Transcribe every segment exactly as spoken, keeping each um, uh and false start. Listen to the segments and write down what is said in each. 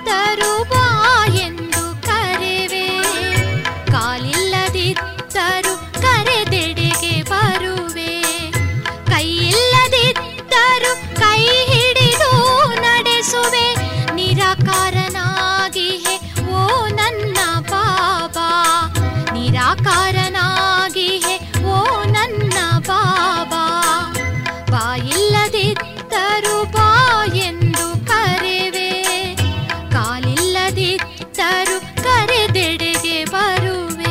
ಕಾಲಿಲ್ಲದಿದ್ದರೂ ಬಾ ಎಂದು ಕರೆವೆ, ಕಾಲಿಲ್ಲದಿದ್ದರೂ ಕರೆದೆಡೆಗೆ ಬರುವೆ, ಕೈಯಿಲ್ಲದಿದ್ದರೂ ಕೈ ಹಿಡಿದು ನಡೆಸುವೆ, ನಿರಾಕಾರನಾಗಿಹೆ ಓ ನನ್ನ ಬಾಬಾ, ನಿರಾಕಾರನಾಗಿಹೆ ಓ ನನ್ನ ಬಾಬಾ. ಬಾಯಿಲ್ಲದಿದ್ದರೂ ಬಾ ಎಂದು ಕರೆವೆ, ಕಾಲಿಲ್ಲದಿದ್ದರೂ ಕರೆದೆಡೆಗೆ ಬರುವೆ.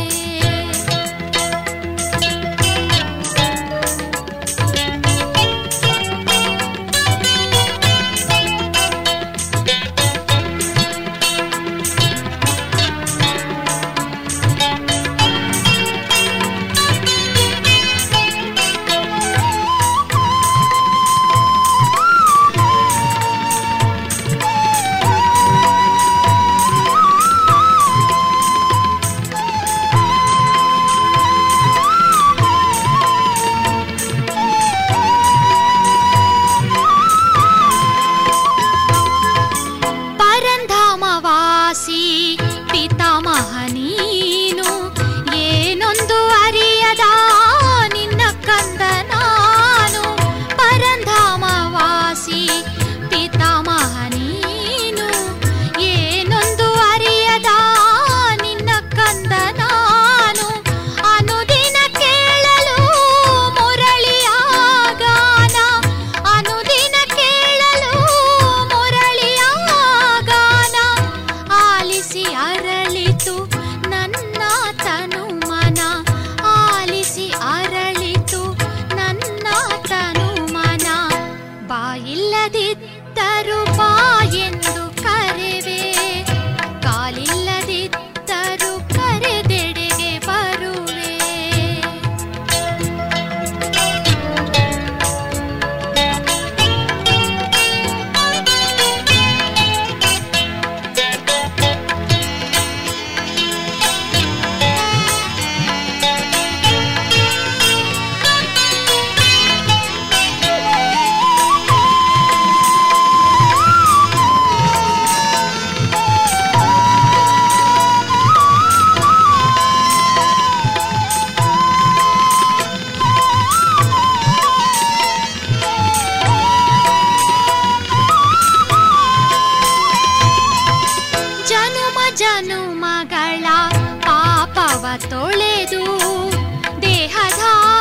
ಪಿತಾಮಹ ನೀನು ಏನೊಂದು ಅರಿಯದ ನಿನ್ನ ಕಂದ ನಾನು, ಪರಂಧಾಮವಾಸಿ ಪಿತಾಮಹ ನೀನು ಏನೊಂದು ಅರಿಯದ ನಿನ್ನ ಕಂದ ನಾನು, ಅನುದಿನ ಕೇಳಲು ಮುರಳಿಯ ಗಾನ, ಅನುದಿನ ಕೇಳಲು ಮುರಳಿಯ ಗಾನ, ಆಲಿಸಿ ಅರಳಿತು ನನ್ನ ತನು ಮನ, ಆಲಿಸಿ ಅರಳಿತು ನನ್ನ ತನು ಮನ. ಬಾಯಿಲ್ಲದಿದ್ದರೂ ಬಾ ಎಂದು ಕರೆವೆ, ಕಾಲಿಲ್ಲದಿದ್ದರೂ ಕರೆದೆಡೆಗೆ ಬರುವೆ. ಜನುಮಗಳ ಪಾಪವ ತೊಳೆದು ದೇಹದ